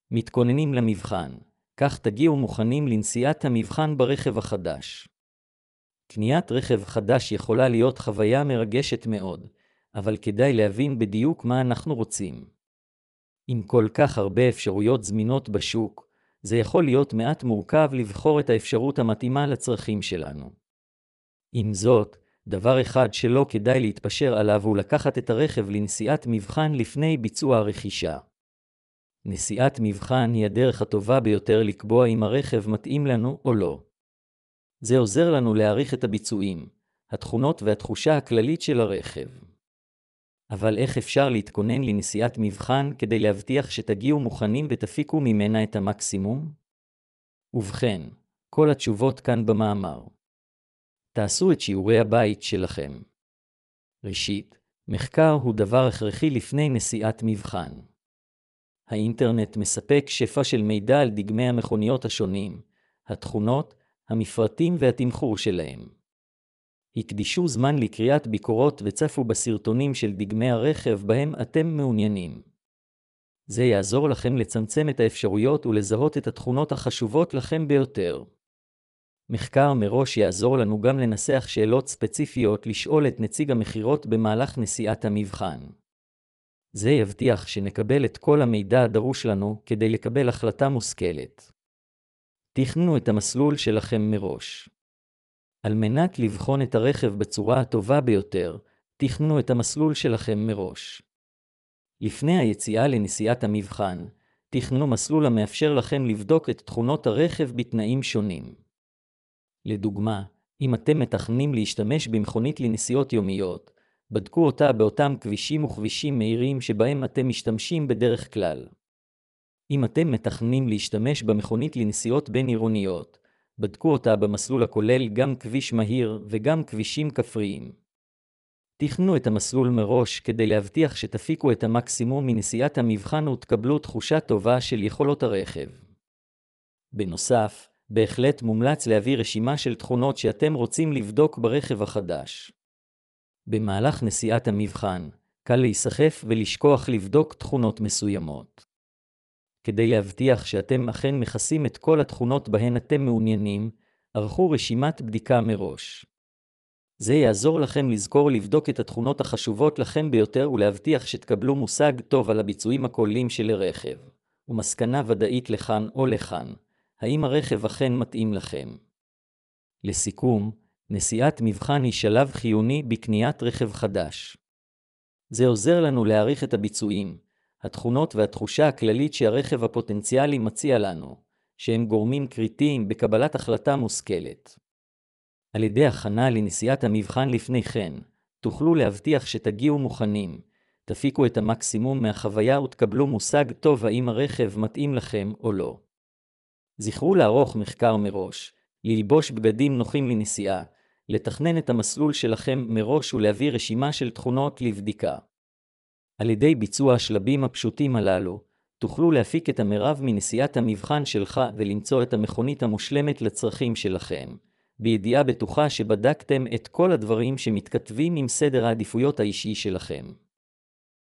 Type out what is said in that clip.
מתכוננים למבחן, כך תגיעו מוכנים לנסיעת המבחן ברכב החדש. קניית רכב חדש יכולה להיות חוויה מרגשת מאוד, אבל כדאי להבין בדיוק מה אנחנו רוצים. עם כל כך הרבה אפשרויות זמינות בשוק, זה יכול להיות מעט מורכב לבחור את האפשרות המתאימה לצרכים שלנו. עם זאת, דבר אחד שלא כדאי להתפשר עליו הוא לקחת את הרכב לנסיעת מבחן לפני ביצוע הרכישה. נסיעת מבחן היא הדרך הטובה ביותר לקבוע אם הרכב מתאים לנו או לא. זה עוזר לנו להעריך את הביצועים, התכונות והתחושה הכללית של הרכב. אבל איך אפשר להתכונן לנסיעת מבחן כדי להבטיח שתגיעו מוכנים ותפיקו ממנה את המקסימום? ובכן, כל התשובות כאן במאמר. תעשו את שיעורי הבית שלכם. ראשית, מחקר הוא דבר הכרחי לפני נסיעת מבחן. האינטרנט מספק שפע של מידע על דגמי המכוניות השונים, התכונות, המפרטים והתמחור שלהם. הקדישו זמן לקריאת ביקורות וצפו בסרטונים של דגמי הרכב בהם אתם מעוניינים. זה יעזור לכם לצמצם את האפשרויות ולזהות את התכונות החשובות לכם ביותר. מחקר מראש יעזור לנו גם לנסח שאלות ספציפיות לשאול את נציג המחירות במהלך נסיעת המבחן. זה יבטיח שנקבל את כל המידע הדרוש לנו כדי לקבל החלטה מושכלת. תכננו את המסלול שלכם מראש. על מנת לבחון את הרכב בצורה הטובה ביותר, תכננו את המסלול שלכם מראש. לפני היציאה לנסיעת המבחן, תכננו מסלול המאפשר לכם לבדוק את תכונות הרכב בתנאים שונים. לדוגמה, אם אתם מתכננים להשתמש במכונית לנסיעות יומיות, בדקו אותה באותם כבישים וכבישים מהירים שבהם אתם משתמשים בדרך כלל. אם אתם מתכננים להשתמש במכונית לנסיעות בין עירוניות, בדקו אותה במסלול הכולל גם כביש מהיר וגם כבישים כפריים. תכננו את המסלול מראש כדי להבטיח שתפיקו את המקסימום מנסיעת המבחן ותקבלו תחושה טובה של יכולות הרכב. בנוסף, בהחלט מומלץ להביא רשימה של תכונות שאתם רוצים לבדוק ברכב החדש. במהלך נסיעת המבחן, קל להיסחף ולשכוח לבדוק תכונות מסוימות. כדי להבטיח שאתם אכן מכסים את כל התכונות בהן אתם מעוניינים, ערכו רשימת בדיקה מראש. זה יעזור לכם לזכור לבדוק את התכונות החשובות לכם ביותר ולהבטיח שתקבלו מושג טוב על הביצועים הכוללים של הרכב, ומסקנה ודאית לכאן או לכאן, האם הרכב אכן מתאים לכם. לסיכום, נסיעת מבחן היא שלב חיוני בקניית רכב חדש. זה עוזר לנו להעריך את הביצועים, התכונות והתחושה הכללית שהרכב הפוטנציאלי מציע לנו, שהם גורמים קריטיים בקבלת החלטה מושכלת. על ידי הכנה לנסיעת המבחן לפני כן, תוכלו להבטיח שתגיעו מוכנים, תפיקו את המקסימום מהחוויה ותקבלו מושג טוב האם הרכב מתאים לכם או לא. זכרו לערוך מחקר מראש, ללבוש בגדים נוחים לנסיעה, לתכנן את המסלול שלכם מראש ולהביא רשימה של תכונות לבדיקה. על ידי ביצוע השלבים הפשוטים הללו, תוכלו להפיק את המרב מנסיעת המבחן שלך ולמצוא את המכונית המושלמת לצרכים שלכם, בידיעה בטוחה שבדקתם את כל הדברים שמתכתבים עם סדר העדיפויות האישי שלכם.